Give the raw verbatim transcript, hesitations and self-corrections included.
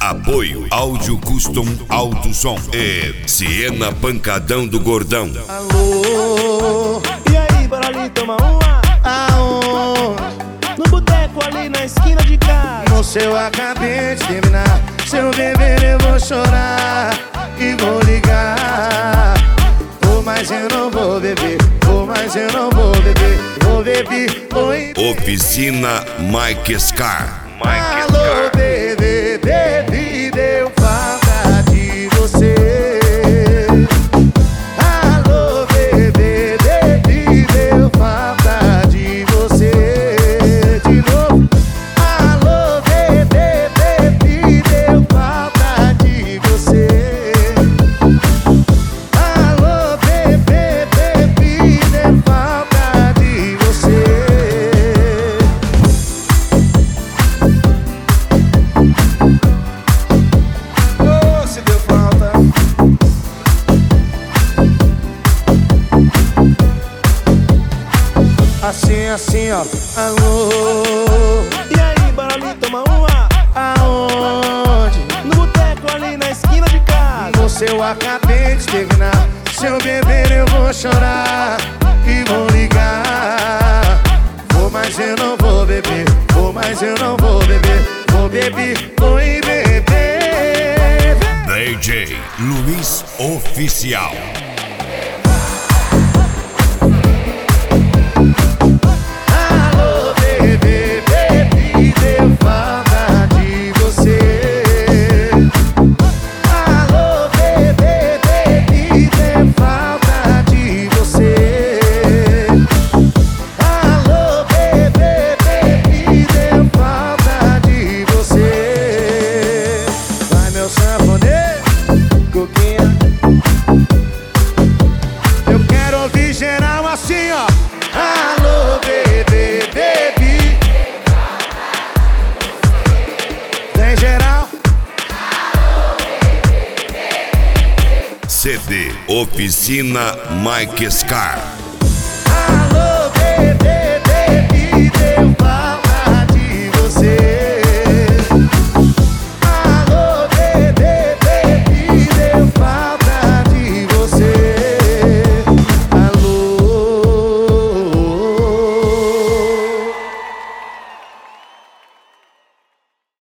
Apoio Áudio Custom Alto Som e Siena Pancadão do Gordão. Alô, e aí, bora ali tomar uma? Aonde? No boteco ali na esquina de casa. Moço, eu acabei de terminar. Se eu beber eu vou chorar e vou ligar. Vou, mas eu não vou beber. Vou, mas eu não vou beber. Vou beber, oi. Oficina Mike Scar. Alô, bebê, bebê, deu falta de você. Alô, bebê, bebê, deu falta de você. De novo. Alô, bebê, bebê, deu falta de você. Alô, bebê, bebê, deu falta de você. Assim, assim, ó. Alô. E aí, bora ali tomar uma? Aonde? No boteco ali na esquina de casa. Moço, eu acabei de terminar. Se eu beber eu vou chorar e vou ligar. Vou, mas eu não vou beber. Vou, mas eu não vou beber. Vou beber, oi, beber. D J Luiz Oficial. Alô, bebê, bebê, deu falta de você. Alô, bebê, bebê, deu falta de você. Alô, bebê, bebê, deu falta de você. Vai, meu sanfoneiro, coquinha. Eu quero ouvir geral assim, ó. Alô, bebê, bebê. Tem geral. C D Oficina Mike Scar.